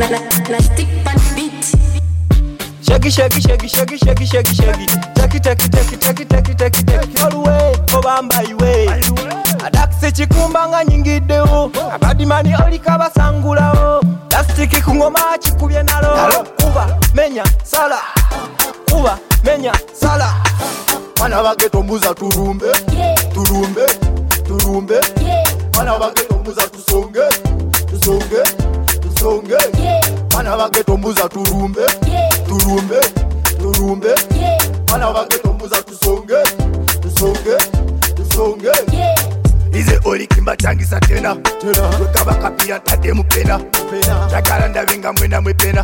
stick pan beat. Shaggy, shaggy, shaggy, shaggy, shaggy, shaggy, shaggy. Taki, taki, taki, taki, taki, taki, taki. All the way, obamba iwe. Adakse chikumbanga nyingideo. Abadi mani olikaba sangulao. Lastiki kungoma chikubye nalo. Kuba, menya, sala. Kuba, menya, sala. Mana bageto muza turumbe. Turumbe, turumbe. Mana bageto muza tusonge. Tusonge, tusonge. Mana bageto muza turumbe. Turumbe, turumbe. Mana bageto muza tusonge. Tusonge, tusonge. Ize oli kimba changisa tena. Wekaba kapia tate mupena. Chakala ndavinga mwena mwepena.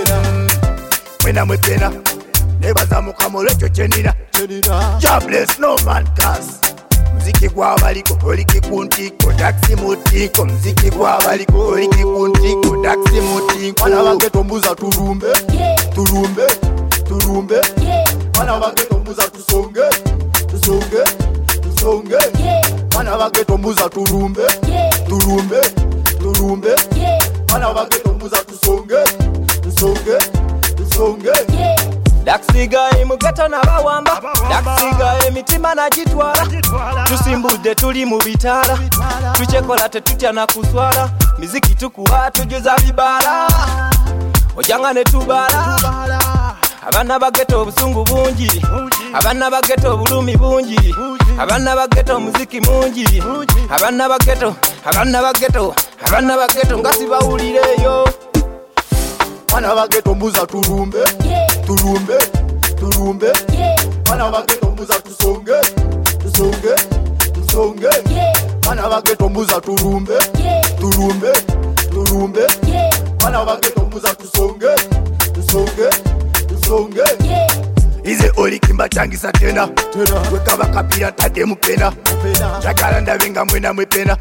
Mwena mwepena. Nebaza mukamole chenina. Jobless no man cause. Mziki kwa baliko, oliki kuntiko, taxi mutiko. Mziki kwa baliko, oliki kuntiko, taxi mutiko. Mana bageto muza turumbe. Turumbe, turumbe. Mana bageto muza tusonge. Tusonge, tusonge. Mana bageto muza turumbe. Turumbe, turumbe. Mana bageto muza tusonge. Tusonge, tusonge. Daxiga imugata na bawamba. Daxiga emitima na jitwala. Tusimbude tuli mu bitala. Tuchekola tetutya na kuswala. Miziki tukuwa tujuza vibala. Ojanga ne tubala. Abana bageto obusungu bungi. Abana bageto obulumi bungi. Abana bageto muziki mungi. Abana bageto, abana bageto, abana bageto ngasi bawulireyo. Mana bageto muza turumbe. Turumbe, turumbe. Mana bageto muza tusonge. Tusonge, tusonge. Mana bageto muza turumbe. Turumbe, turumbe. Mana bageto muza tusonge. Tusonge, tusonge. Ize oli kimba changisa tena. Wekaba kapia tate mupena. Chakala ndavinga mwena mwepena.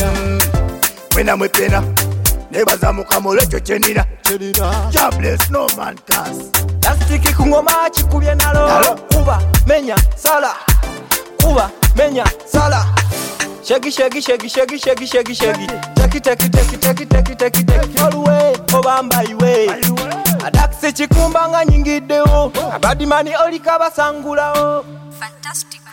Mwena mwepena. Nebaza mukamole chenina. Jobless no man cause. Lastiki kungoma chikubye nalo. Kuba, menya, sala. Kuba, menya, sala. Shaggy, shaggy, shaggy, shaggy, shaggy, shaggy, shaggy. Taki, taki, taki, taki, taki, taki, taki. All the way, obamba iwe. Adakse chikumbanga nyingideo. Abadi mani olikaba sangulao. Fantastic.